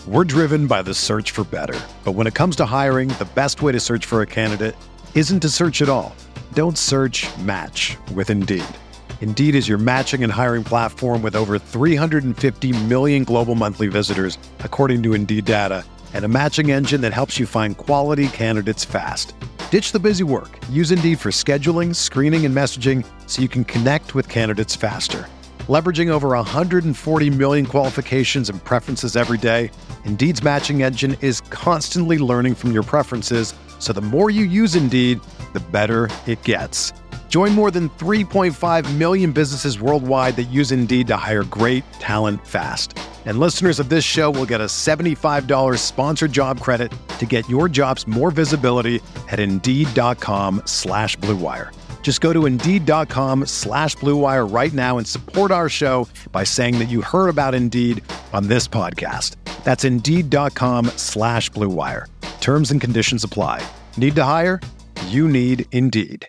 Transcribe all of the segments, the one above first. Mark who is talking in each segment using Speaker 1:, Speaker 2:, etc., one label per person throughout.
Speaker 1: We're driven by the search for better. But when it comes to hiring, the best way to search for a candidate isn't to search at all. Don't search, match with Indeed. Indeed is your matching and hiring platform with over 350 million global monthly visitors, according to Indeed data, and a matching engine that helps you find quality candidates fast. Ditch the busy work. Use Indeed for scheduling, screening, and messaging so you can connect with candidates faster. Leveraging over 140 million qualifications and preferences every day, Indeed's matching engine is constantly learning from your preferences, so the more you use Indeed, the better it gets. Join more than 3.5 million businesses worldwide that use Indeed to hire great talent fast. And listeners of this show will get a $75 sponsored job credit to get your jobs more visibility at Indeed.com/Blue Wire. Just go to Indeed.com/Blue Wire right now and support our show by saying that you heard about Indeed on this podcast. That's Indeed.com/Blue Wire. Terms and conditions apply. Need to hire? You need Indeed.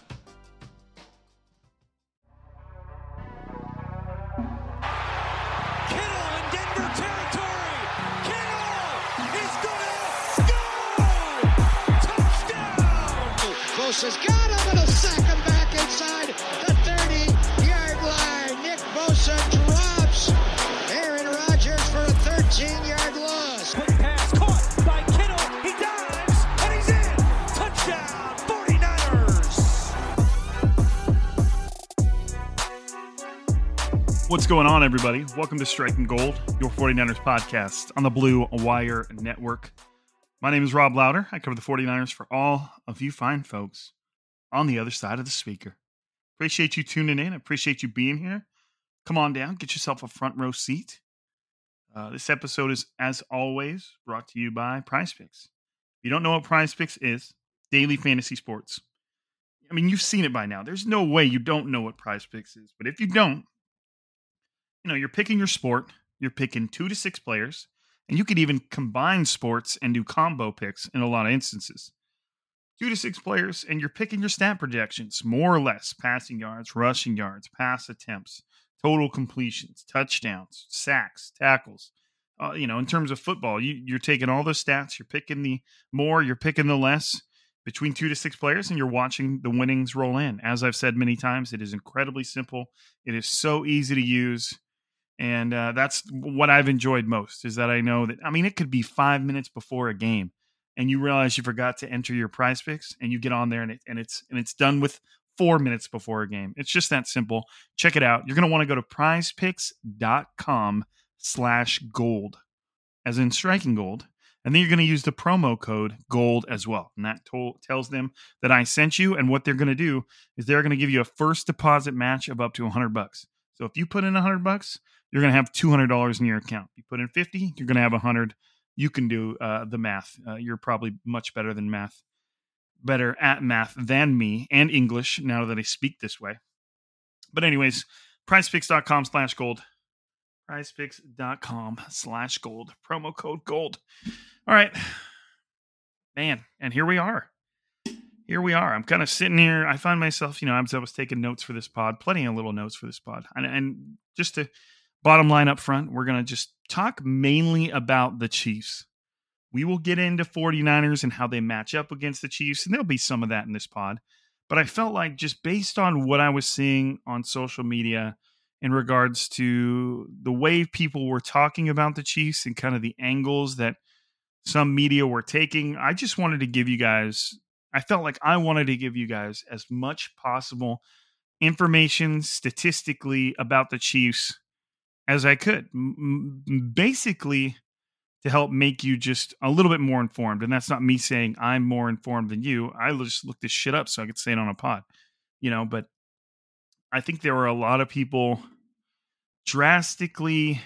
Speaker 2: Has got him and a sack him back inside the 30-yard line. Nick Bosa drops Aaron Rodgers for a 13-yard loss.
Speaker 3: Quick pass caught by Kittle. He dives and he's in. Touchdown, 49ers. What's going on, everybody? Welcome to Striking Gold, your 49ers podcast on the Blue Wire Network. My name is Rob Louder. I cover the 49ers for all of you fine folks on the other side of the speaker. Appreciate you tuning in. Appreciate you being here. Come on down. Get yourself a front row seat. This episode is, as always, brought to you by PrizePicks. If you don't know what PrizePicks is, daily fantasy sports. I mean, you've seen it by now. There's no way you don't know what PrizePicks is. But if you don't, you're picking your sport. You're picking 2 to 6 players. And you could even combine sports and do combo picks in a lot of instances. 2 to 6 players, and you're picking your stat projections, more or less, passing yards, rushing yards, pass attempts, total completions, touchdowns, sacks, tackles. In terms of football, you're taking all those stats, you're picking the more, you're picking the less between 2 to 6 players, and you're watching the winnings roll in. As I've said many times, it is incredibly simple. It is so easy to use. And that's what I've enjoyed most, is that I know that, it could be 5 minutes before a game and you realize you forgot to enter your PrizePicks, and you get on there and it's done with 4 minutes before a game. It's just that simple. Check it out. You're going to want to go to prizepicks.com/gold, as in striking gold. And then you're going to use the promo code GOLD as well. And that tells them that I sent you. And what they're going to do is they're going to give you a first deposit match of up to $100. So if you put in $100, you're going to have $200 in your account. You put in 50, you're going to have 100. You can do the math. You're probably much better at math than me, and English, now that I speak this way. But anyways, prizepicks.com/gold. prizepicks.com/gold. Promo code GOLD. All right. Man, and here we are. I'm kind of sitting here. I find myself, as I was taking notes for this pod, plenty of little notes for this pod. And just to bottom line up front, we're going to just talk mainly about the Chiefs. We will get into 49ers and how they match up against the Chiefs, and there'll be some of that in this pod. But I felt like, just based on what I was seeing on social media in regards to the way people were talking about the Chiefs and kind of the angles that some media were taking, I just wanted to give you guys, I felt like I wanted to give you guys as much possible information statistically about the Chiefs as I could, basically to help make you just a little bit more informed. And that's not me saying I'm more informed than you. I just looked this shit up so I could say it on a pod, but I think there were a lot of people drastically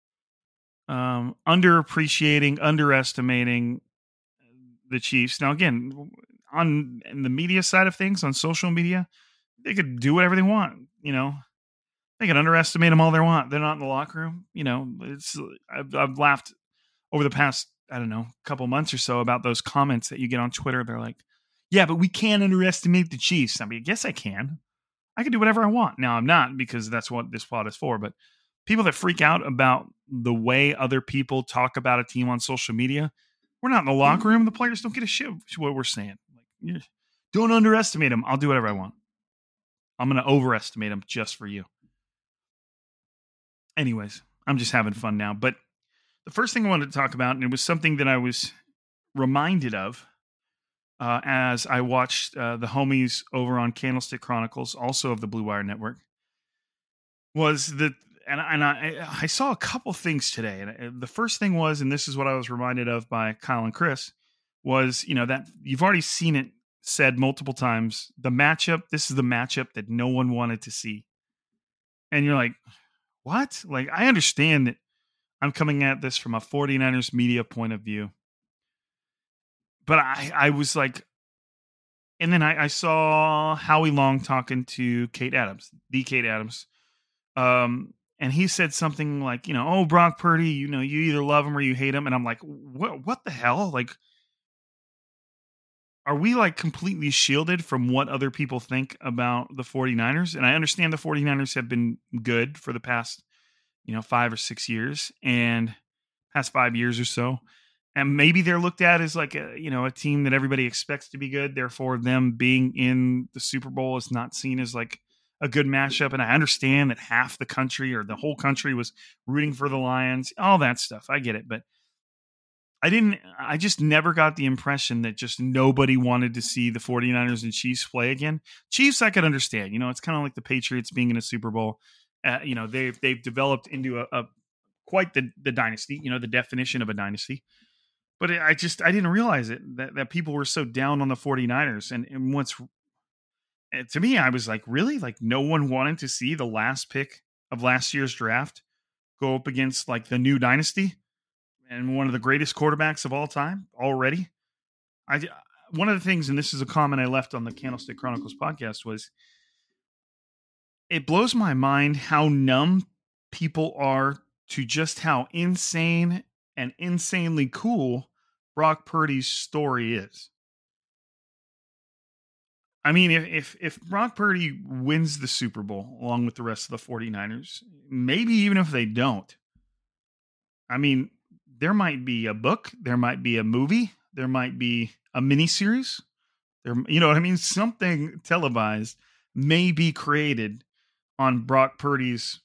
Speaker 3: underestimating the Chiefs. Now, again, in the media side of things, on social media, they could do whatever they want, They can underestimate them all they want. They're not in the locker room. I've laughed over the past, couple months or so about those comments that you get on Twitter. They're like, yeah, but we can't underestimate the Chiefs. I guess I can. I can do whatever I want. Now, I'm not, because that's what this pod is for. But people that freak out about the way other people talk about a team on social media. We're not in the locker room. The players don't get a shit what we're saying. Like, don't underestimate them. I'll do whatever I want. I'm going to overestimate them just for you. Anyways, I'm just having fun now. But the first thing I wanted to talk about, and it was something that I was reminded of as I watched the homies over on Candlestick Chronicles, also of the Blue Wire Network, was that, and I saw a couple things today. And the first thing was, and this is what I was reminded of by Kyle and Chris, was, that you've already seen it said multiple times, the matchup, this is the matchup that no one wanted to see. And you're like, what? Like, I understand that I'm coming at this from a 49ers media point of view. But I was like, and then I saw Howie Long talking to Kate Adams, the Kate Adams. And he said something like, oh, Brock Purdy, you either love him or you hate him. And I'm like, what the hell? Like, are we like completely shielded from what other people think about the 49ers? And I understand the 49ers have been good for the past, 5 or 6 years and past 5 years or so. And maybe they're looked at as like a team that everybody expects to be good. Therefore, them being in the Super Bowl is not seen as like a good matchup. And I understand that half the country or the whole country was rooting for the Lions, all that stuff. I get it. But I just never got the impression that just nobody wanted to see the 49ers and Chiefs play again. Chiefs, I could understand. It's kind of like the Patriots being in a Super Bowl. They've developed into a quite the dynasty, the definition of a dynasty. But I didn't realize it, that people were so down on the 49ers. And what's, to me, I was like, really? Like, no one wanted to see the last pick of last year's draft go up against like the new dynasty and one of the greatest quarterbacks of all time already? One of the things, and this is a comment I left on the Candlestick Chronicles podcast, was it blows my mind how numb people are to just how insane and insanely cool Brock Purdy's story is. I mean, if Brock Purdy wins the Super Bowl along with the rest of the 49ers, maybe even if they don't, I mean, there might be a book, there might be a movie, there might be a miniseries. You know what I mean? Something televised may be created on Brock Purdy's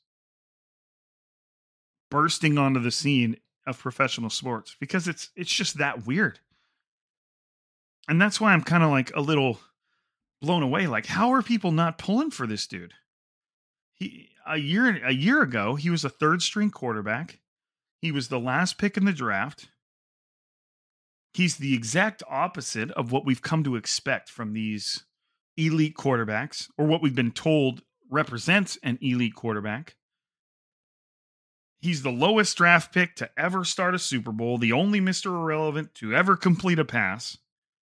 Speaker 3: bursting onto the scene of professional sports, because it's just that weird. And that's why I'm kind of like a little blown away. Like, how are people not pulling for this dude? A year ago, he was a third string quarterback. He was the last pick in the draft. He's the exact opposite of what we've come to expect from these elite quarterbacks, or what we've been told represents an elite quarterback. He's the lowest draft pick to ever start a Super Bowl, the only Mr. Irrelevant to ever complete a pass.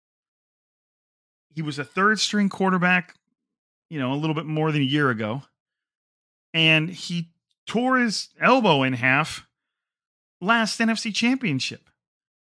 Speaker 3: He was a third string quarterback, a little bit more than a year ago. And he tore his elbow in half last NFC Championship.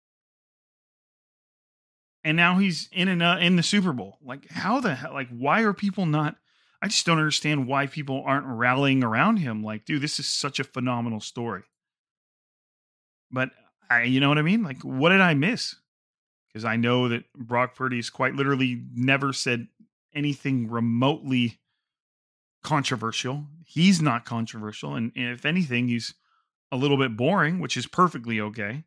Speaker 3: And now he's in the Super Bowl. Like, how the hell? Like, why are people not? I just don't understand why people aren't rallying around him. Like, dude, this is such a phenomenal story. But you know what I mean? Like, what did I miss? Because I know that Brock Purdy's quite literally never said anything remotely controversial. He's not controversial. And if anything, he's a little bit boring, which is perfectly okay.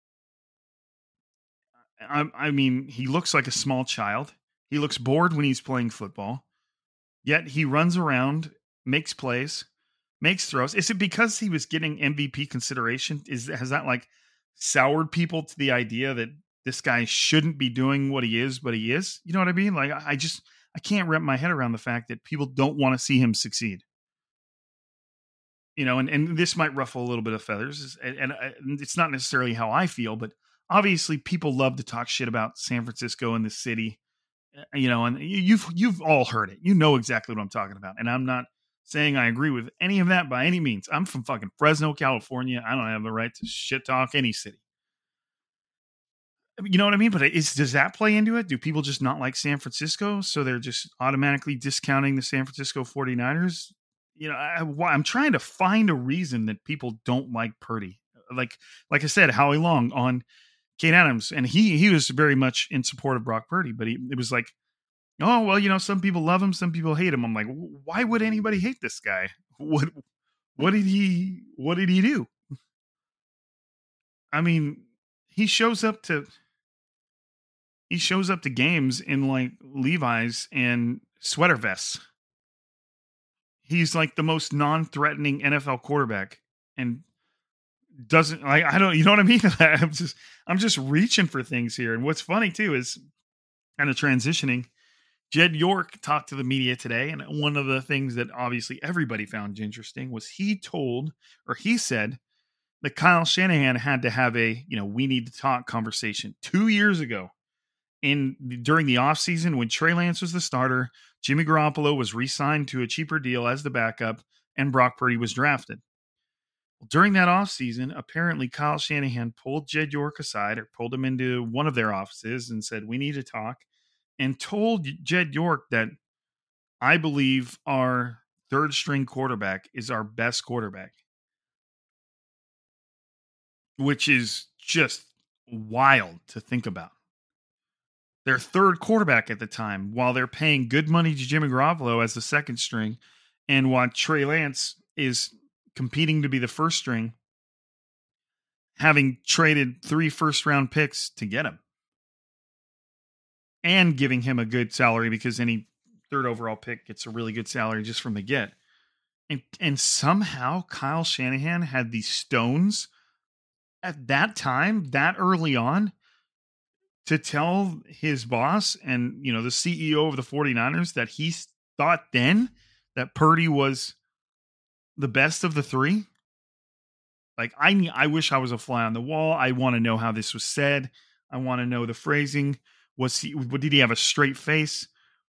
Speaker 3: I mean, he looks like a small child. He looks bored when he's playing football. Yet he runs around, makes plays, makes throws. Is it because he was getting MVP consideration? Has that like soured people to the idea that this guy shouldn't be doing what he is, but he is? You know what I mean? Like, I can't wrap my head around the fact that people don't want to see him succeed. And this might ruffle a little bit of feathers, and it's not necessarily how I feel, but obviously people love to talk shit about San Francisco and the city. And you've all heard it. You know exactly what I'm talking about. And I'm not saying I agree with any of that by any means. I'm from fucking Fresno, California. I don't have the right to shit talk any city. You know what I mean? But does that play into it? Do people just not like San Francisco, so they're just automatically discounting the San Francisco 49ers? I'm trying to find a reason that people don't like Purdy. like I said, Howie Long on Kate Adams, and he was very much in support of Brock Purdy, but it was like, oh, well, some people love him, some people hate him. I'm like, why would anybody hate this guy? What did he do? I mean, he shows up to games in like Levi's and sweater vests. He's like the most non-threatening NFL quarterback, and doesn't like, I don't, you know what I mean? I'm just reaching for things here. And what's funny too is kind of transitioning. Jed York talked to the media today, and one of the things that obviously everybody found interesting was he said that Kyle Shanahan had to have a, we need to talk conversation 2 years ago during the offseason when Trey Lance was the starter, Jimmy Garoppolo was re-signed to a cheaper deal as the backup, and Brock Purdy was drafted. Well, during that offseason, apparently Kyle Shanahan pulled Jed York aside, or pulled him into one of their offices and said, we need to talk, and told Jed York that I believe our third string quarterback is our best quarterback, which is just wild to think about. Their third quarterback at the time, while they're paying good money to Jimmy Garoppolo as the second string, and while Trey Lance is competing to be the first string, having traded 3 first-round picks to get him, and giving him a good salary because any third overall pick gets a really good salary just from the get. And somehow Kyle Shanahan had these stones at that time, that early on, to tell his boss and, the CEO of the 49ers that he thought then that Purdy was the best of the three. Like, I wish I was a fly on the wall. I want to know how this was said. I want to know the phrasing. Did he have a straight face?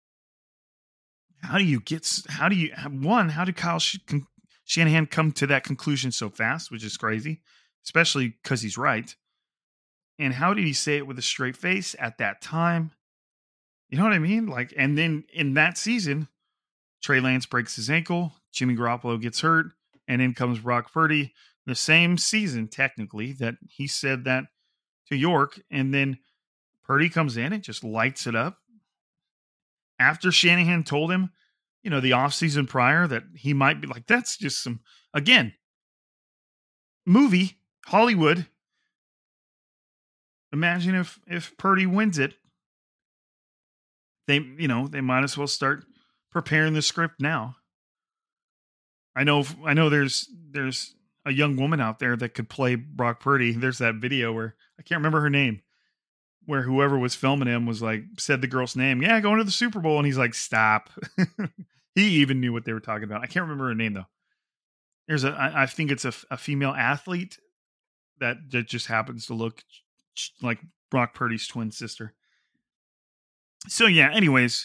Speaker 3: How did Kyle Shanahan come to that conclusion so fast, which is crazy, especially because he's right. And how did he say it with a straight face at that time? You know what I mean? Like, and then in that season, Trey Lance breaks his ankle, Jimmy Garoppolo gets hurt, and in comes Brock Purdy. The same season, technically, that he said that to York, and then Purdy comes in and just lights it up. After Shanahan told him, the offseason prior that he might be like, that's just some, again, movie, Hollywood. Imagine if Purdy wins it, they might as well start preparing the script now. I know there's a young woman out there that could play Brock Purdy. There's that video where I can't remember her name, where whoever was filming him was like, said the girl's name. Yeah, going to the Super Bowl. And he's like, stop. He even knew what they were talking about. I can't remember her name though. I think it's a female athlete that just happens to look like Brock Purdy's twin sister. So yeah, anyways,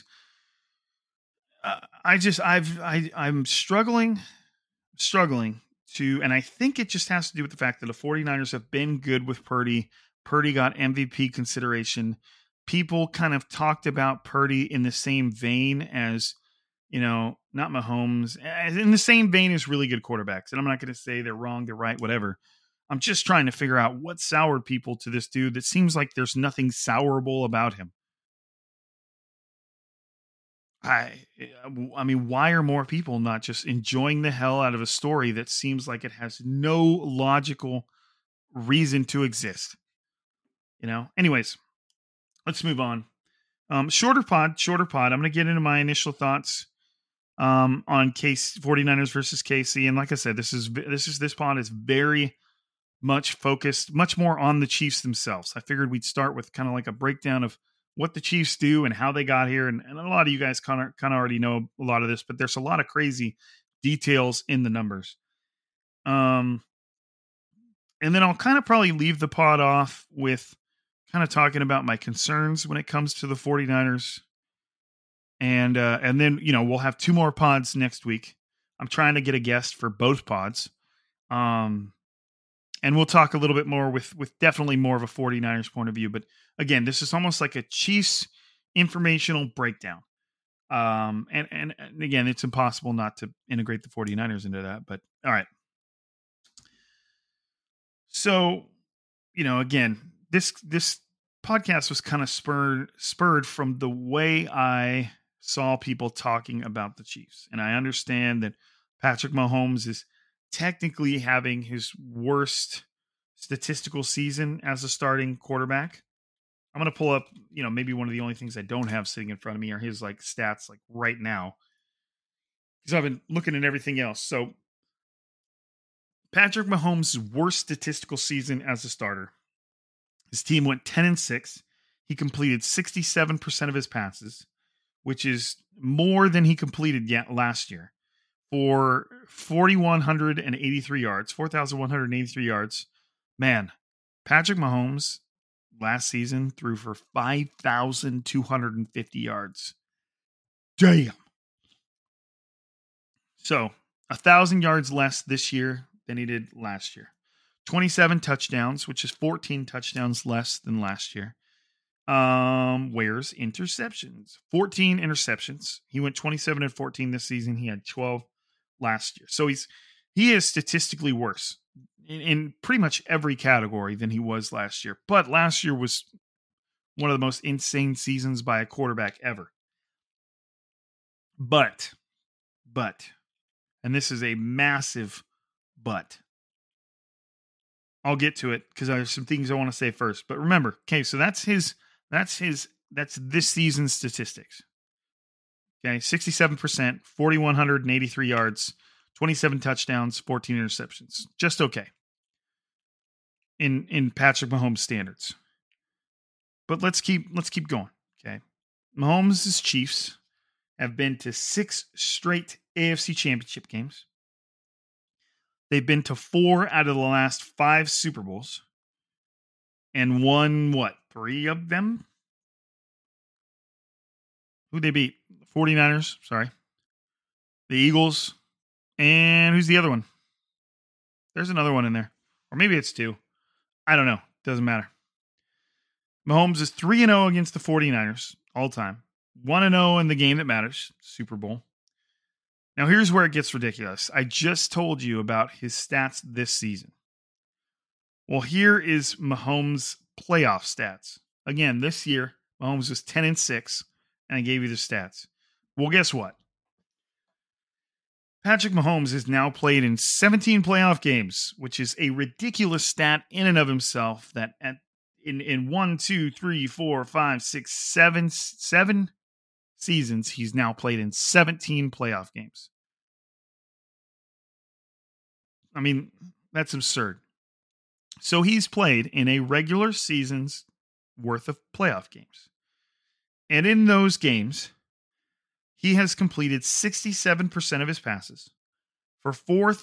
Speaker 3: I'm struggling to, and I think it just has to do with the fact that the 49ers have been good with Purdy. Purdy got MVP consideration. People kind of talked about Purdy in the same vein as, not Mahomes, in the same vein as really good quarterbacks. And I'm not going to say they're wrong, they're right, whatever. I'm just trying to figure out what soured people to this dude that seems like there's nothing sourable about him. I mean, why are more people not just enjoying the hell out of a story that seems like it has no logical reason to exist? Anyways, let's move on. Shorter pod. I'm going to get into my initial thoughts on 49ers versus KC. And like I said, this pod is very much focused, much more on the Chiefs themselves. I figured we'd start with kind of like a breakdown of what the Chiefs do and how they got here. And a lot of you guys kind of already know a lot of this, but there's a lot of crazy details in the numbers. And then I'll kind of probably leave the pod off with kind of talking about my concerns when it comes to the 49ers. And then, we'll have 2 more pods next week. I'm trying to get a guest for both pods. And we'll talk a little bit more with definitely more of a 49ers point of view. But again, this is almost like a Chiefs informational breakdown. And again, it's impossible not to integrate the 49ers into that. But all right. So, again, this podcast was kind of spurred from the way I saw people talking about the Chiefs. And I understand that Patrick Mahomes is technically having his worst statistical season as a starting quarterback. I'm going to pull up, maybe one of the only things I don't have sitting in front of me are his stats right now, because I've been looking at everything else. So Patrick Mahomes' worst statistical season as a starter. His team went 10-6. He completed 67% of his passes, which is more than he completed last year, for 4,183 yards, 4,183 yards. Man, Patrick Mahomes last season threw for 5,250 yards. Damn. So 1,000 yards less this year than he did last year. 27 touchdowns, which is 14 touchdowns less than last year. Where's interceptions? 14 interceptions. He went 27-14 this season. He had 12 last year. So he is statistically worse in pretty much every category than he was last year. But last year was one of the most insane seasons by a quarterback ever. But, and this is a massive but. I'll get to it because there's some things I want to say first. But remember, okay, so that's this season's statistics. Okay, 67%, 4,183 yards, 27 touchdowns, 14 interceptions. Just okay. In Patrick Mahomes standards. But let's keep going. Okay. Mahomes' Chiefs have been to 6 straight AFC Championship games. They've been to 4 out of the last 5 Super Bowls and won, 3 of them? Who'd they beat? 49ers, sorry. The Eagles. And who's the other one? There's another one in there. Or maybe it's 2. I don't know. Doesn't matter. Mahomes is 3-0 against the 49ers all time. 1-0 in the game that matters, Super Bowl. Now, here's where it gets ridiculous. I just told you about his stats this season. Well, here is Mahomes' playoff stats. Again, this year, Mahomes was 10-6, and I gave you the stats. Well, guess what? Patrick Mahomes has now played in 17 playoff games, which is a ridiculous stat in and of himself, that in 1, 2, 3, 4, 5, 6, 7 seasons, he's now played in 17 playoff games. I mean, that's absurd. So he's played in a regular season's worth of playoff games. And in those games, he has completed 67% of his passes for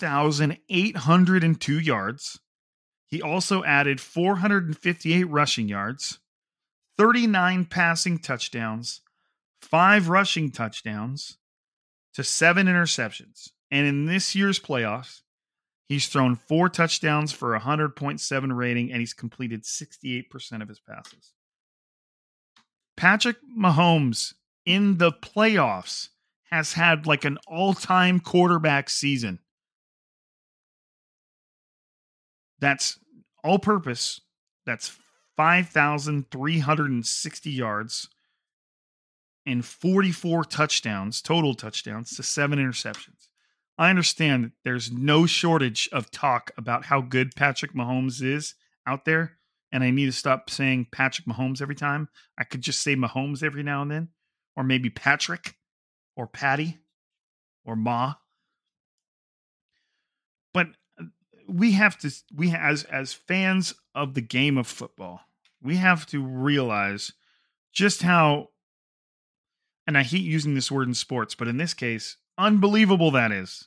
Speaker 3: 4,802 yards. He also added 458 rushing yards, 39 passing touchdowns, 5 rushing touchdowns, to 7 interceptions. And in this year's playoffs, he's thrown 4 touchdowns for a 100.7 rating, and he's completed 68% of his passes. Patrick Mahomes in the playoffs has had an all-time quarterback season. That's all purpose. That's 5,360 yards and 44 touchdowns, total touchdowns, to 7 interceptions. I understand that there's no shortage of talk about how good Patrick Mahomes is out there, and I need to stop saying Patrick Mahomes every time. I could just say Mahomes every now and then, or maybe Patrick, or Patty, or Ma. But we have to, as fans of the game of football, we have to realize just how, and I hate using this word in sports, but in this case, unbelievable that is.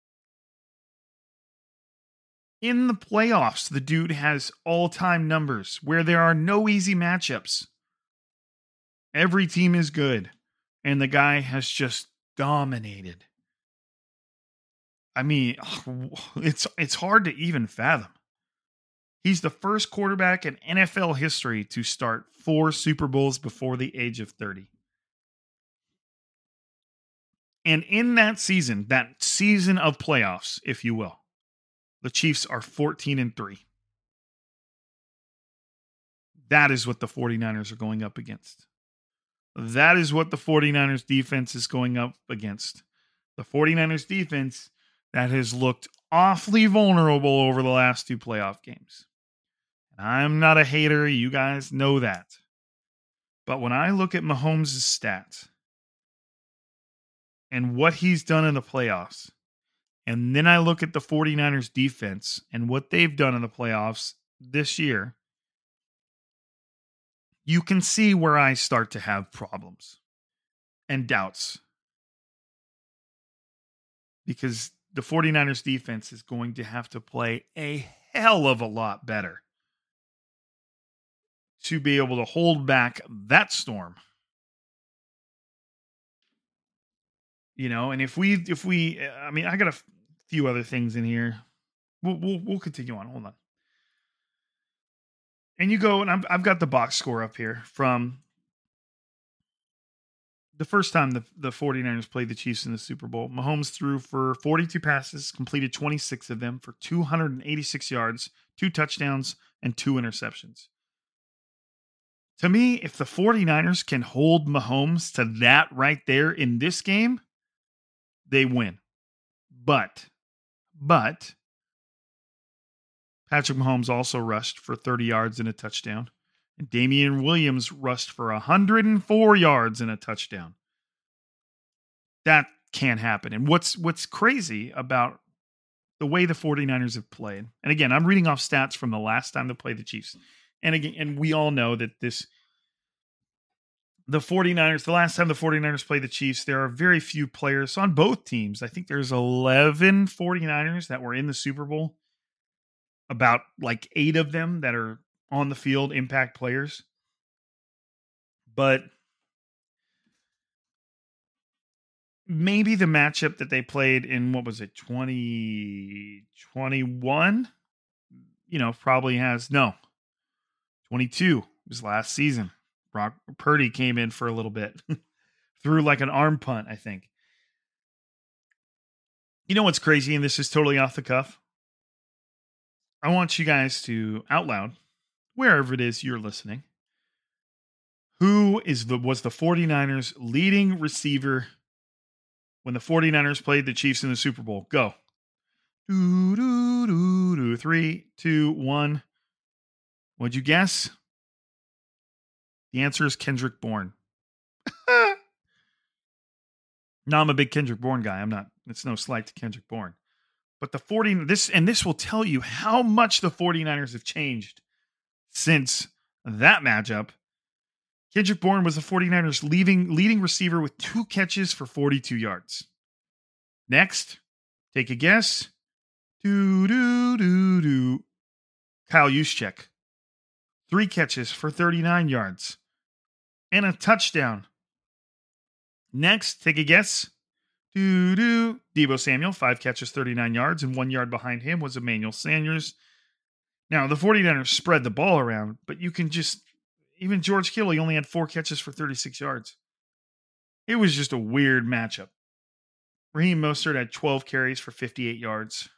Speaker 3: In the playoffs, the dude has all-time numbers where there are no easy matchups. Every team is good, and the guy has just dominated. I mean, it's hard to even fathom. He's the first quarterback in NFL history to start 4 Super Bowls before the age of 30. And in that season of playoffs, if you will, the Chiefs are 14-3. That is what the 49ers are going up against. That is what the 49ers defense is going up against. The 49ers defense that has looked awfully vulnerable over the last 2 playoff games. And I'm not a hater. You guys know that. But when I look at Mahomes' stats and what he's done in the playoffs, and then I look at the 49ers defense and what they've done in the playoffs this year, you can see where I start to have problems and doubts. Because the 49ers defense is going to have to play a hell of a lot better to be able to hold back that storm. You know, and if we, I mean, I got a few other things in here. We'll continue on. Hold on. And you go, and I've got the box score up here from the first time the 49ers played the Chiefs in the Super Bowl. Mahomes threw for 42 passes, completed 26 of them for 286 yards, 2 touchdowns, and 2 interceptions. To me, if the 49ers can hold Mahomes to that right there in this game, they win. But Patrick Mahomes also rushed for 30 yards and a touchdown. And Damian Williams rushed for 104 yards and a touchdown. That can't happen. And what's crazy about the way the 49ers have played, and again, I'm reading off stats from the last time they played the Chiefs. And again, and we all know that the last time the 49ers played the Chiefs, there are very few players on both teams. I think there's 11 49ers that were in the Super Bowl. About like 8 of them that are on the field, impact players. But maybe the matchup that they played in, 2021? Probably has, 22 was last season. Brock Purdy came in for a little bit. Threw like an arm punt, I think. You know what's crazy, and this is totally off the cuff? I want you guys to, out loud, wherever it is you're listening, who was the 49ers leading receiver when the 49ers played the Chiefs in the Super Bowl? Go. 3, 2, 1. What'd you guess? The answer is Kendrick Bourne. Now, I'm a big Kendrick Bourne guy. I'm not. It's no slight to Kendrick Bourne. But this will tell you how much the 49ers have changed since that matchup. Kendrick Bourne was the 49ers leading receiver with 2 catches for 42 yards. Next, take a guess. Kyle Juszczyk. 3 catches for 39 yards and a touchdown. Next, take a guess. Deebo Samuel, 5 catches, 39 yards, and 1 yard behind him was Emmanuel Sanders. Now, the 49ers spread the ball around, but you can even George Kittle, he only had 4 catches for 36 yards. It was just a weird matchup. Raheem Mostert had 12 carries for 58 yards.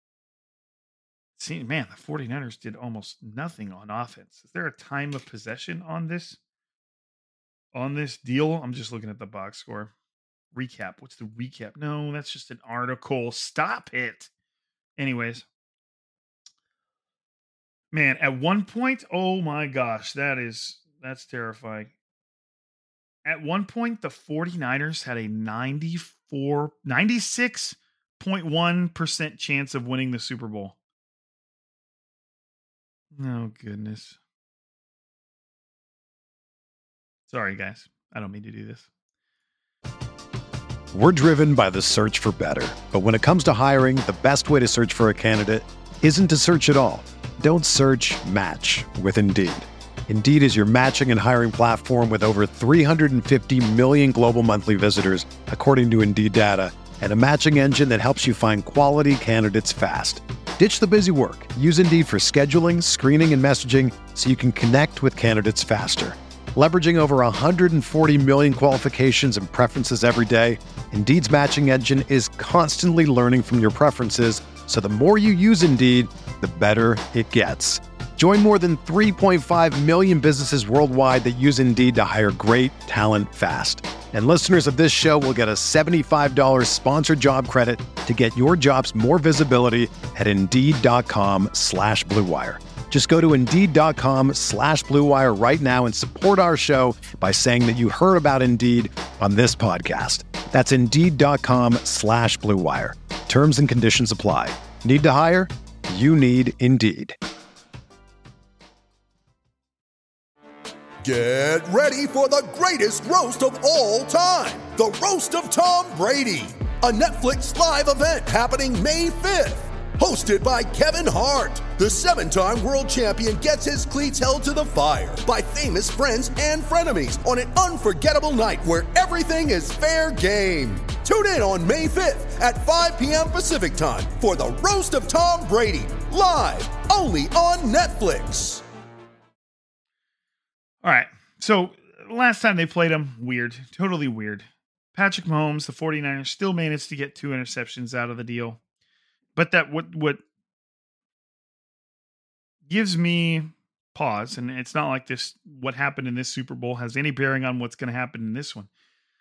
Speaker 3: See, man, the 49ers did almost nothing on offense. Is there a time of possession on this deal? I'm just looking at the box score. Recap. What's the recap? No, that's just an article. Stop it. Anyways. Man, at one point, oh my gosh, that's terrifying. At one point, the 49ers had a 96.1% chance of winning the Super Bowl. Oh, goodness. Sorry, guys. I don't mean to do this.
Speaker 1: We're driven by the search for better. But when it comes to hiring, the best way to search for a candidate isn't to search at all. Don't search, match with Indeed. Indeed is your matching and hiring platform with over 350 million global monthly visitors, according to Indeed data, and a matching engine that helps you find quality candidates fast. Ditch the busy work. Use Indeed for scheduling, screening, and messaging so you can connect with candidates faster. Leveraging over 140 million qualifications and preferences every day, Indeed's matching engine is constantly learning from your preferences, so the more you use Indeed, the better it gets. Join more than 3.5 million businesses worldwide that use Indeed to hire great talent fast. And listeners of this show will get a $75 sponsored job credit to get your jobs more visibility at Indeed.com/Blue Wire. Just go to Indeed.com/Blue Wire right now and support our show by saying that you heard about Indeed on this podcast. That's Indeed.com/Blue Wire. Terms and conditions apply. Need to hire? You need Indeed.
Speaker 4: Get ready for the greatest roast of all time, the Roast of Tom Brady, a Netflix live event happening May 5th. Hosted by Kevin Hart, the 7-time world champion gets his cleats held to the fire by famous friends and frenemies on an unforgettable night where everything is fair game. Tune in on May 5th at 5 p.m. Pacific time for the Roast of Tom Brady, live only on Netflix.
Speaker 3: All right, so last time they played him, weird, totally weird. Patrick Mahomes, the 49ers, still managed to get 2 interceptions out of the deal. But that what gives me pause, and it's not like this, what happened in this Super Bowl has any bearing on what's going to happen in this one.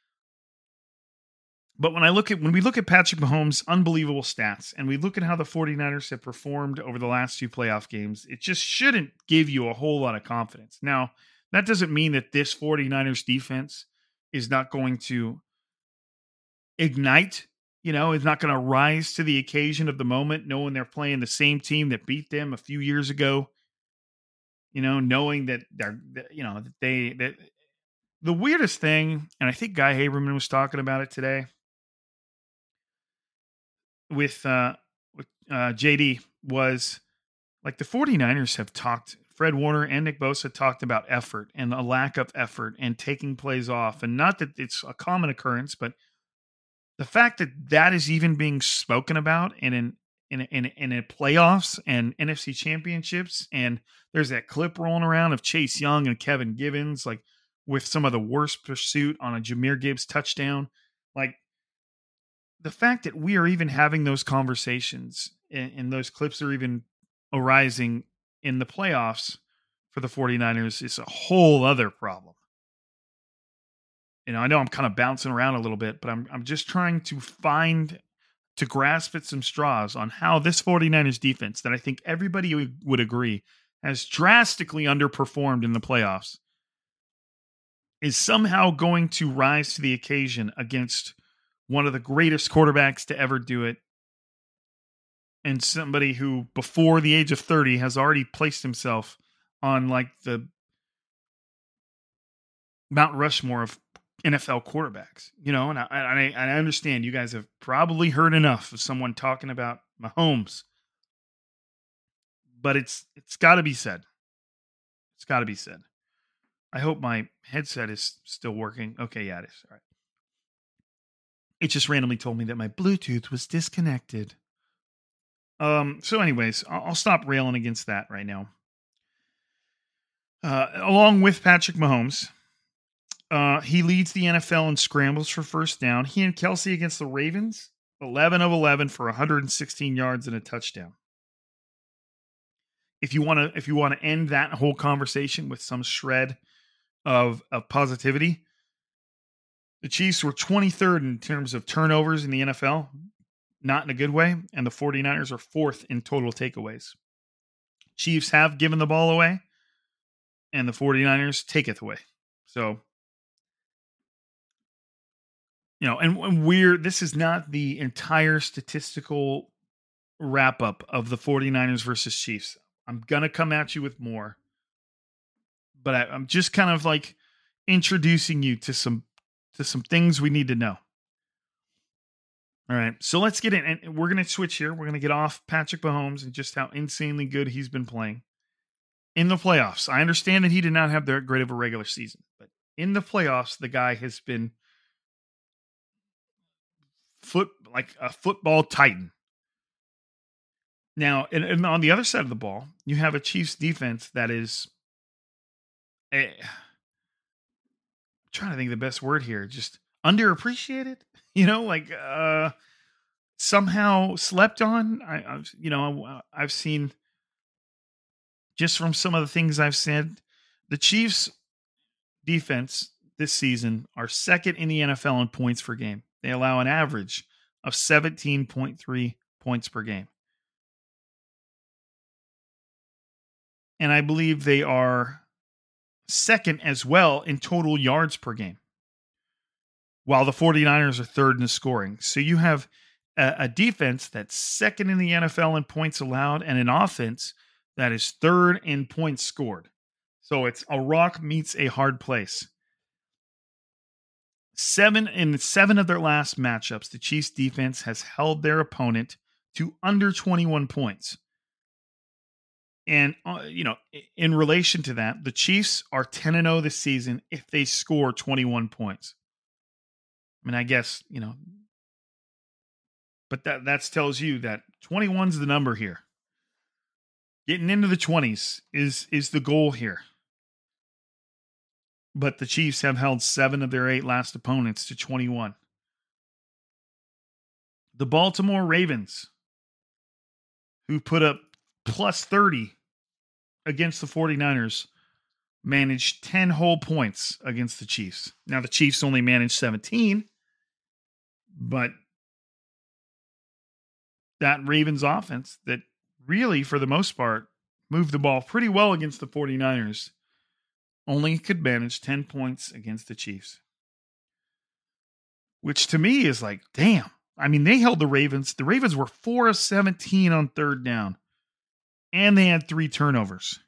Speaker 3: But when we look at Patrick Mahomes' unbelievable stats, and we look at how the 49ers have performed over the last 2 playoff games, it just shouldn't give you a whole lot of confidence. Now, that doesn't mean that this 49ers defense is not going to ignite, is not going to rise to the occasion of the moment, knowing they're playing the same team that beat them a few years ago, knowing that the weirdest thing, and I think Guy Haberman was talking about it today with JD, was like the 49ers have talked, Fred Warner and Nick Bosa talked about effort and a lack of effort and taking plays off. And not that it's a common occurrence, but the fact that is even being spoken about in playoffs and NFC championships, and there's that clip rolling around of Chase Young and Kevin Givens, like with some of the worst pursuit on a Jahmyr Gibbs touchdown. Like the fact that we are even having those conversations and those clips are even arising in the playoffs for the 49ers is a whole other problem. I know I'm kind of bouncing around a little bit, but I'm just trying to grasp at some straws on how this 49ers defense, that I think everybody would agree has drastically underperformed in the playoffs, is somehow going to rise to the occasion against one of the greatest quarterbacks to ever do it, and somebody who, before the age of 30, has already placed himself on like the Mount Rushmore of NFL quarterbacks, and I understand you guys have probably heard enough of someone talking about Mahomes, but it's got to be said. It's got to be said. I hope my headset is still working. Okay, yeah, it is. All right. It just randomly told me that my Bluetooth was disconnected. So anyways, I'll stop railing against that right now. Along with Patrick Mahomes, he leads the NFL in scrambles for first down. He and Kelsey against the Ravens, 11 of 11 for 116 yards and a touchdown. If you want to end that whole conversation with some shred of positivity, the Chiefs were 23rd in terms of turnovers in the NFL, not in a good way, and the 49ers are 4th in total takeaways. Chiefs have given the ball away, and the 49ers taketh away. So, and this is not the entire statistical wrap up of the 49ers versus Chiefs. I'm going to come at you with more, but I'm just kind of like introducing you to some things we need to know. All right, so let's get in, and we're going to switch here. We're going to get off Patrick Mahomes and just how insanely good he's been playing in the playoffs. I understand that he did not have that great of a regular season, but in the playoffs, the guy has been like a football titan. Now, and on the other side of the ball, you have a Chiefs defense that is, I'm trying to think of the best word here, just underappreciated, somehow slept on. I've seen just from some of the things I've said, the Chiefs defense this season are second in the NFL in points per game. They allow an average of 17.3 points per game. And I believe they are second as well in total yards per game, while the 49ers are third in the scoring. So you have a defense that's second in the NFL in points allowed and an offense that is third in points scored. So it's a rock meets a hard place. In seven of their last matchups, the Chiefs defense has held their opponent to under 21 points. And, in relation to that, the Chiefs are 10-0 this season if they score 21 points. I mean, I guess, but that tells you that 21's the number here. Getting into the 20s is the goal here. But the Chiefs have held 7 of their 8 last opponents to 21. The Baltimore Ravens, who put up plus 30 against the 49ers, managed 10 whole points against the Chiefs. Now, the Chiefs only managed 17, but that Ravens offense that really, for the most part, moved the ball pretty well against the 49ers, only could manage 10 points against the Chiefs. Which to me is like, damn. I mean, they held the Ravens. The Ravens were 4 of 17 on third down. And they had 3 turnovers.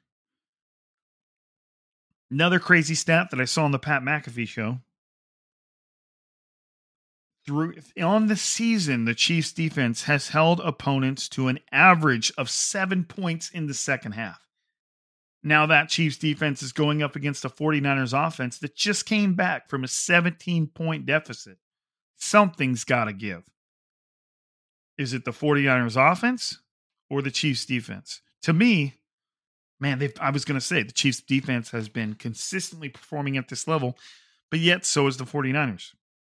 Speaker 3: Another crazy stat that I saw on the Pat McAfee show. On the season, the Chiefs defense has held opponents to an average of 7 points in the second half. Now that Chiefs defense is going up against a 49ers offense that just came back from a 17-point deficit. Something's got to give. Is it the 49ers offense or the Chiefs defense? To me, man, I was going to say the Chiefs defense has been consistently performing at this level, but yet so is the 49ers.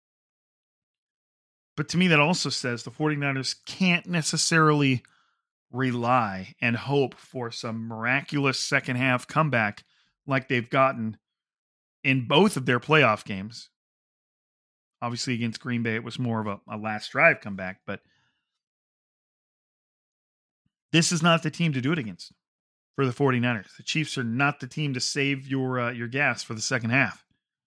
Speaker 3: But to me, that also says the 49ers can't necessarily rely and hope for some miraculous second half comeback like they've gotten in both of their playoff games. Obviously, against Green Bay, it was more of a last drive comeback, but this is not the team to do it against for the 49ers. The Chiefs are not the team to save your gas for the second half.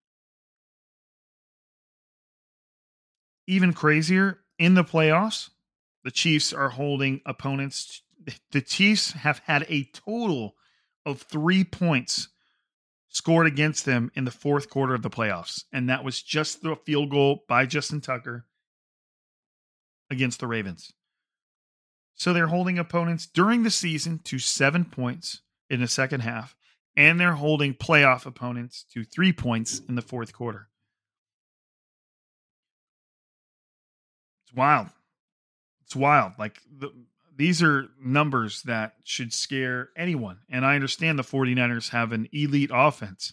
Speaker 3: Even crazier, in the playoffs, the Chiefs are holding opponents. The Chiefs have had a total of 3 points scored against them in the fourth quarter of the playoffs. And that was just the field goal by Justin Tucker against the Ravens. So they're holding opponents during the season to 7 points in the second half, and they're holding playoff opponents to 3 points in the fourth quarter. It's wild. It's wild. Like, these are numbers that should scare anyone. And I understand the 49ers have an elite offense.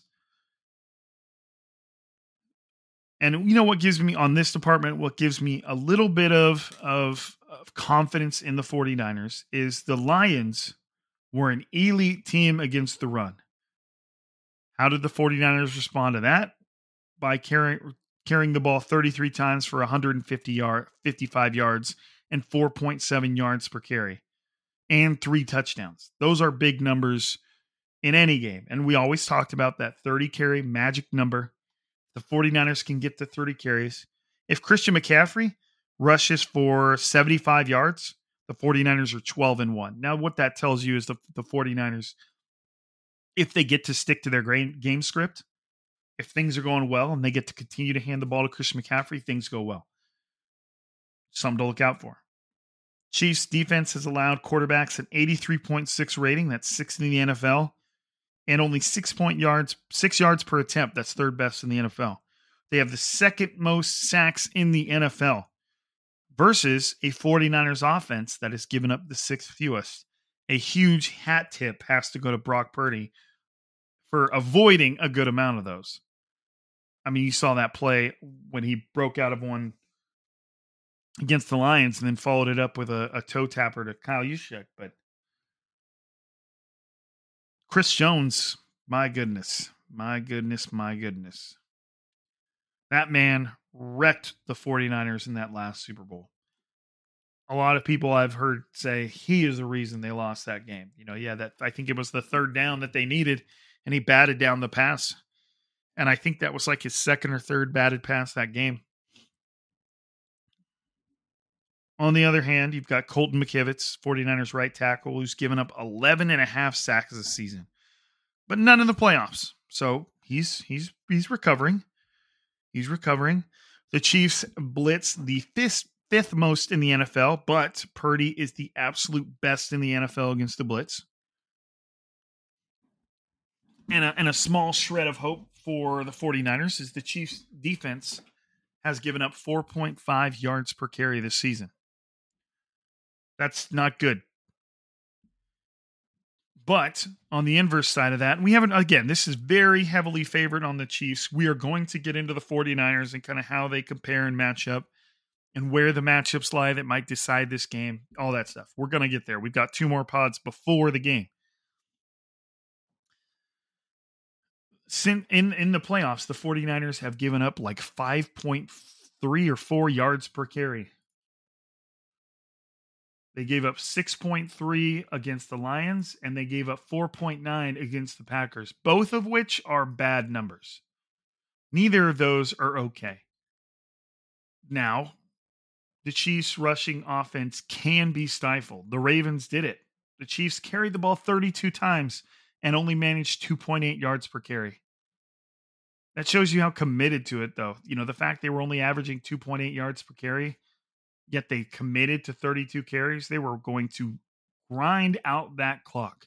Speaker 3: And you know what gives me, on this department, what gives me a little bit of confidence in the 49ers is the Lions were an elite team against the run. How did the 49ers respond to that? By carrying the ball 33 times for 55 yards and 4.7 yards per carry and 3 touchdowns. Those are big numbers in any game. And we always talked about that 30 carry magic number. The 49ers can get to 30 carries. If Christian McCaffrey rushes for 75 yards, the 49ers are 12-1. Now, what that tells you is the 49ers, if they get to stick to their game script, if things are going well and they get to continue to hand the ball to Christian McCaffrey, things go well. Something to look out for. Chiefs defense has allowed quarterbacks an 83.6 rating. That's 6th in the NFL. And only 6 yards per attempt. That's third best in the NFL. They have the second most sacks in the NFL versus a 49ers offense that has given up the 6th fewest. A huge hat tip has to go to Brock Purdy for avoiding a good amount of those. I mean, you saw that play when he broke out of one against the Lions and then followed it up with a toe tapper to Kyle Juszczyk. But Chris Jones, my goodness. That man wrecked the 49ers in that last Super Bowl. A lot of people I've heard say he is the reason they lost that game. I think it was the third down that they needed, and he batted down the pass. And I think that was like his second or third batted pass that game. On the other hand, you've got Colton McKivitz, 49ers right tackle, who's given up 11.5 sacks this season, but none in the playoffs. So he's recovering. He's recovering. The Chiefs blitz the fifth most in the NFL, but Purdy is the absolute best in the NFL against the blitz. And a small shred of hope for the 49ers is the Chiefs defense has given up 4.5 yards per carry this season. That's not good. But on the inverse side of that, this is very heavily favored on the Chiefs. We are going to get into the 49ers and kind of how they compare and match up and where the matchups lie that might decide this game, all that stuff. We're going to get there. We've got 2 more pods before the game. In the playoffs, the 49ers have given up like 5.3 or 4 yards per carry. They gave up 6.3 against the Lions, and they gave up 4.9 against the Packers, both of which are bad numbers. Neither of those are okay. Now, the Chiefs' rushing offense can be stifled. The Ravens did it. The Chiefs carried the ball 32 times and only managed 2.8 yards per carry. That shows you how committed to it, though. The fact they were only averaging 2.8 yards per carry, yet they committed to 32 carries. They were going to grind out that clock.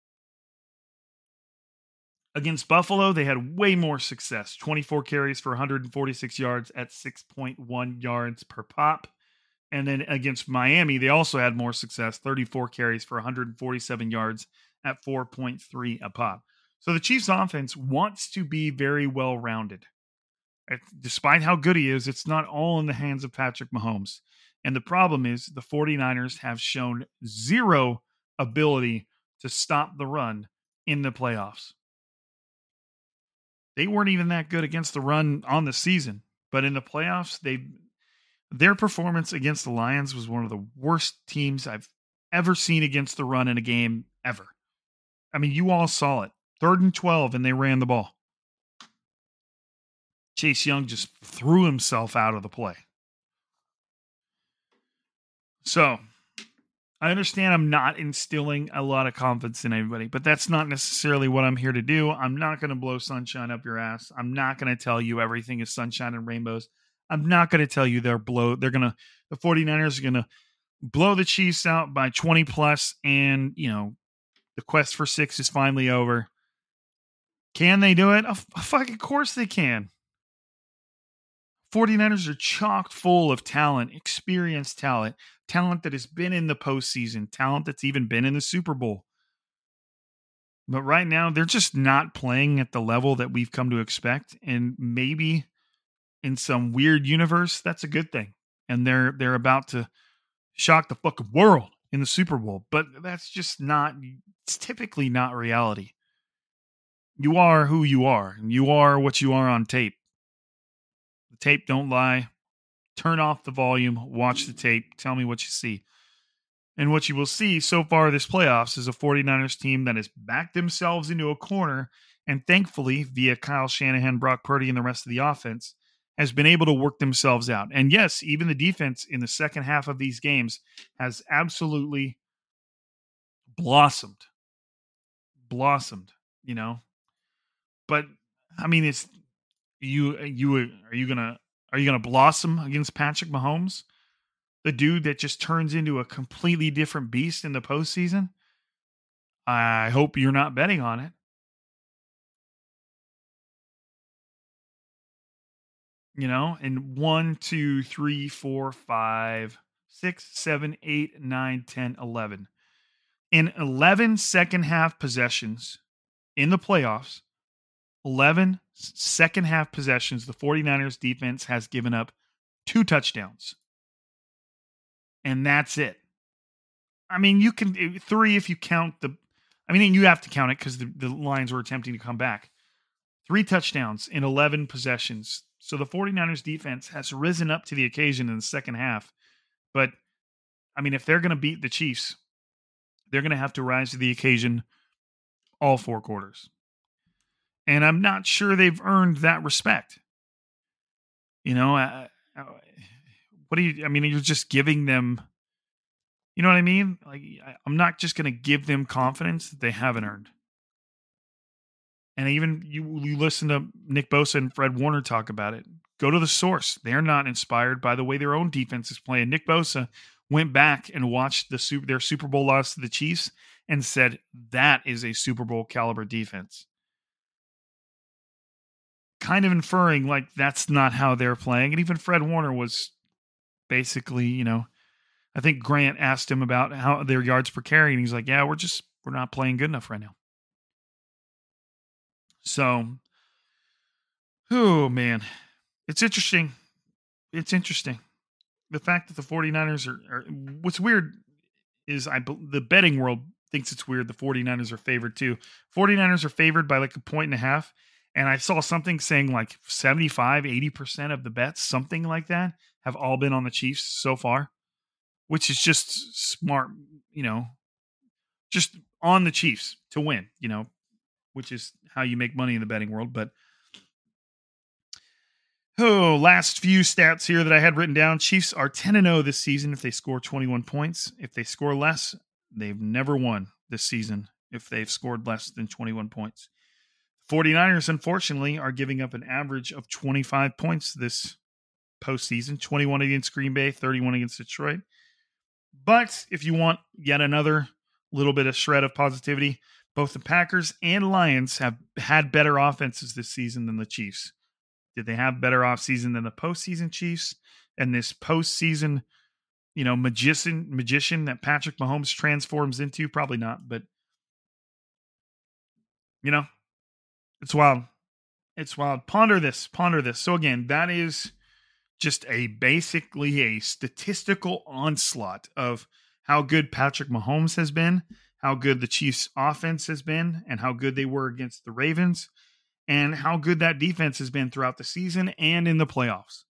Speaker 3: Against Buffalo, they had way more success. 24 carries for 146 yards at 6.1 yards per pop. And then against Miami, they also had more success. 34 carries for 147 yards at 4.3 a pop. So the Chiefs offense wants to be very well-rounded. Despite how good he is, it's not all in the hands of Patrick Mahomes. And the problem is the 49ers have shown zero ability to stop the run in the playoffs. They weren't even that good against the run on the season, but in the playoffs, their performance against the Lions was one of the worst teams I've ever seen against the run in a game ever. I mean, you all saw it. 3rd and 12, and they ran the ball. Chase Young just threw himself out of the play. So, I understand I'm not instilling a lot of confidence in anybody, but that's not necessarily what I'm here to do. I'm not going to blow sunshine up your ass. I'm not going to tell you everything is sunshine and rainbows. I'm not going to tell you the 49ers are going to blow the Chiefs out by 20 plus and, the quest for 6 is finally over. Can they do it? Of course they can. 49ers are chock full of talent, experienced talent that has been in the postseason, talent that's even been in the Super Bowl. But right now, they're just not playing at the level that we've come to expect. And maybe in some weird universe, that's a good thing. And they're about to shock the fucking world in the Super Bowl. But that's just it's typically not reality. You are who you are, and you are what you are on tape. The tape don't lie. Turn off the volume, watch the tape, tell me what you see. And what you will see so far this playoffs is a 49ers team that has backed themselves into a corner and thankfully, via Kyle Shanahan, Brock Purdy, and the rest of the offense, has been able to work themselves out. And yes, even the defense in the second half of these games has absolutely blossomed, But I mean, are you gonna blossom against Patrick Mahomes, the dude that just turns into a completely different beast in the postseason? I hope you're not betting on it. And 1, 2, 3, 4, 5, 6, 7, 8, 9, 10, 11. In 11 second half possessions in the playoffs, 11 second half possessions, the 49ers defense has given up 2 touchdowns. And that's it. I mean, you can 3 if you count the I mean, you have to count it because the Lions were attempting to come back. 3 touchdowns in 11 possessions. So the 49ers defense has risen up to the occasion in the second half. But, I mean, if they're going to beat the Chiefs, they're going to have to rise to the occasion all 4 quarters. And I'm not sure they've earned that respect. You know, what do you, I mean, you're just giving them, you know what I mean? Like, I'm not just going to give them confidence that they haven't earned. And even you listen to Nick Bosa and Fred Warner talk about it. Go to the source. They're not inspired by the way their own defense is playing. Nick Bosa went back and watched their Super Bowl loss to the Chiefs and said, that is a Super Bowl caliber defense. Kind of inferring like that's not how they're playing. And even Fred Warner was basically, you know, I think Grant asked him about how their yards per carry, and he's like, yeah, we're not playing good enough right now. So, oh man, it's interesting. It's interesting. The fact that the 49ers are what's weird is the betting world thinks it's weird. The 49ers are favored too. 49ers are favored by like 1.5. And I saw something saying like 75, 80% of the bets, something like that, have all been on the Chiefs so far, which is just smart, you know, just on the Chiefs to win, you know, which is how you make money in the betting world. But, last few stats here that I had written down. Chiefs are 10-0 this season if they score 21 points. If they score less, they've never won this season if they've scored less than 21 points. 49ers, unfortunately, are giving up an average of 25 points this postseason, 21 against Green Bay, 31 against Detroit. But if you want yet another little bit of shred of positivity, both the Packers and Lions have had better offenses this season than the Chiefs. Did they have better offseason than the postseason Chiefs? And this postseason, you know, magician that Patrick Mahomes transforms into? Probably not, but, you know, it's wild. It's wild. Ponder this. So again, that is just basically a statistical onslaught of how good Patrick Mahomes has been, how good the Chiefs offense has been, and how good they were against the Ravens, and how good that defense has been throughout the season and in the playoffs.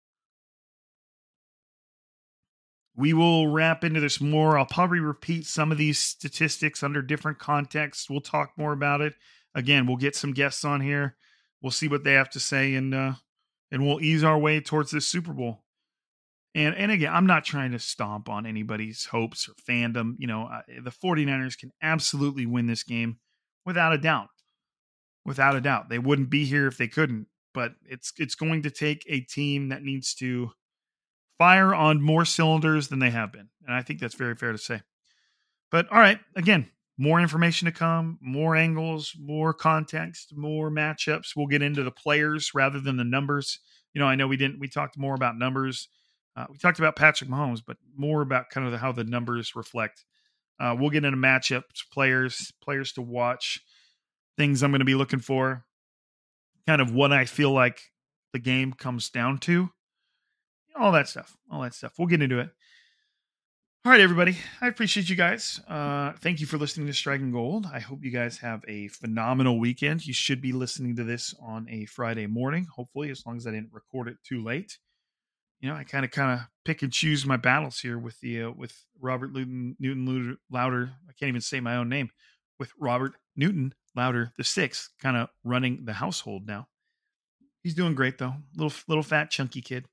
Speaker 3: We will wrap into this more. I'll probably repeat some of these statistics under different contexts. We'll talk more about it. Again, we'll get some guests on here. We'll see what they have to say, and we'll ease our way towards this Super Bowl. And again, I'm not trying to stomp on anybody's hopes or fandom. You know, the 49ers can absolutely win this game without a doubt. Without a doubt. They wouldn't be here if they couldn't. But it's going to take a team that needs to fire on more cylinders than they have been. And I think that's very fair to say. But all right, again, more information to come, more angles, more context, more matchups. We'll get into the players rather than the numbers. You know, I know we talked more about numbers. We talked about Patrick Mahomes, but more about kind of how the numbers reflect. We'll get into matchups, players to watch, things I'm going to be looking for, kind of what I feel like the game comes down to, all that stuff. We'll get into it. All right, everybody. I appreciate you guys. Thank you for listening to Striking Gold. I hope you guys have a phenomenal weekend. You should be listening to this on a Friday morning, hopefully, as long as I didn't record it too late. You know, I kind of pick and choose my battles here with with Robert Newton Louder. I can't even say my own name. With Robert Newton Louder VI, kind of running the household now. He's doing great though. Little fat chunky kid.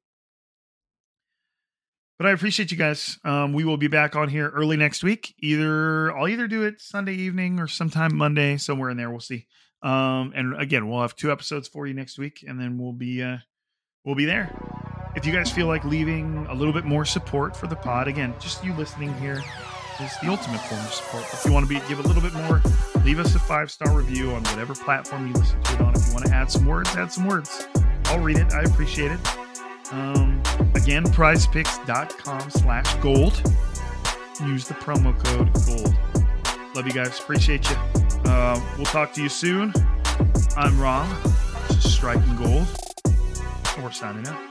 Speaker 3: But I appreciate you guys. We will be back on here early next week. I'll either do it Sunday evening or sometime Monday, somewhere in there. We'll see. And again, we'll have 2 episodes for you next week, and then we'll be there. If you guys feel like leaving a little bit more support for the pod, again, just you listening here is the ultimate form of support. If you want to give a little bit more, leave us a 5-star review on whatever platform you listen to it on. If you want to add some words, I'll read it. I appreciate it. Again, prizepicks.com/gold. Use the promo code GOLD. Love you guys. Appreciate you. We'll talk to you soon. I'm Rob. This is Striking Gold. We're signing out.